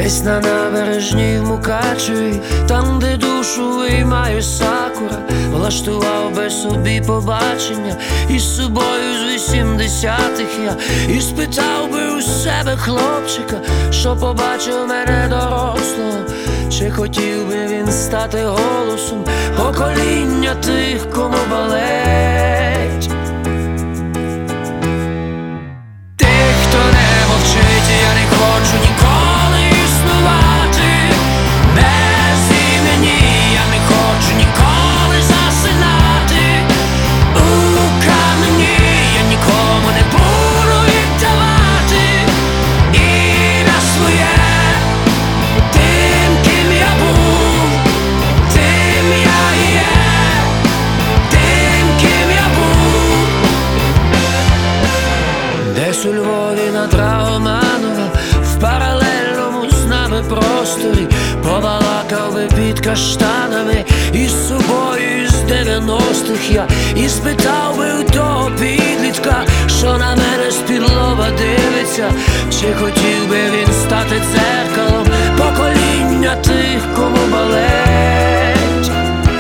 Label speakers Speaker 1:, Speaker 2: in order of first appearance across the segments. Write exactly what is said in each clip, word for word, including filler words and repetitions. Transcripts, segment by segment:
Speaker 1: Десь на набережній в Мукачеві, там, де душу виймає сакура, влаштував би собі побачення із собою з вісімдесятих я. І спитав би у себе хлопчика, що побачив мене дорослого, чи хотів би він стати голосом покоління тих, кому болить. Тих, хто не мовчить, я не хочу ніколи існувати без імені, я не хочу ніколи засинати у камені, я нікому не буду віддавати ім'я своє. Тим, ким я був, тим я і є, тим, ким я був. Десь у Львові на Драгоманова, в паралельному з нами просторі, побалакав би під каштанами із собою із дев'яностих я. І спитав би у того підлітка, що на мене з-під лоба дивиться, чи хотів би він стати дзеркалом покоління тих, кому болить.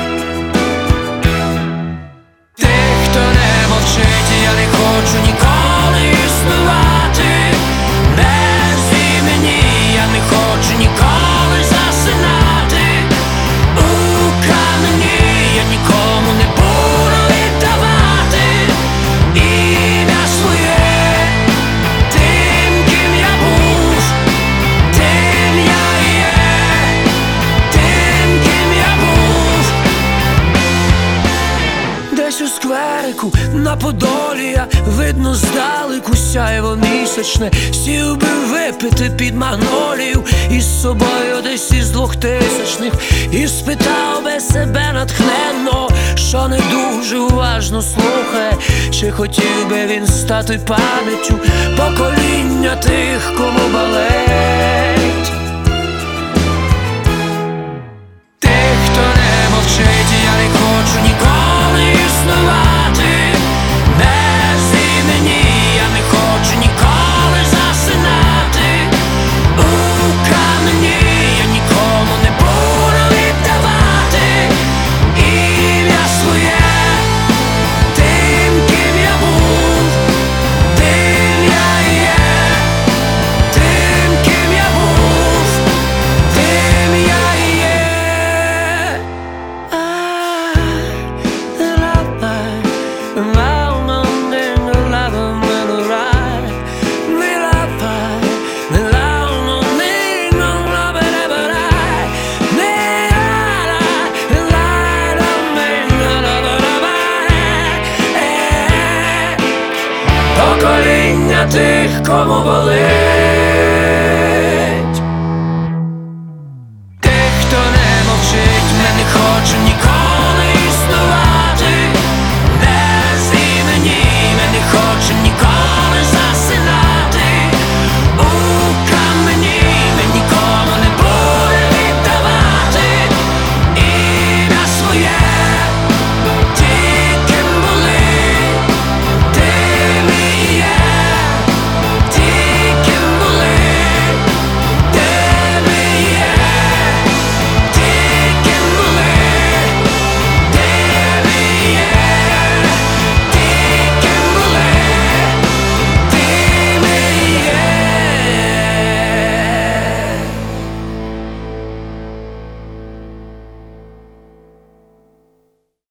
Speaker 1: Тих, хто не мовчить, я не хочу ніколи існувати без імені, я не хочу ніколи засинати у камені, я нікому не буду віддавати ім'я своє. Тим, ким я був, тим я і є, тим, ким я був. Десь у скверику на Подолі я, видно здалеку сяйво місячне, сів би випити під магнолію із собою десь із двохтисячних. І спитав би себе натхненно, що не дуже уважно слухає, чи хотів би він стати пам'яттю покоління тих, кому болить. Тих, хто не мовчить, я не хочу ніколи існувати без імені, я не хочу ніколи засинати у камені, я нікому не буду віддавати ім'я своє. Тим, ким я був, тим я і є, тим, ким я був, тим я і є. Покоління тих, кому болить.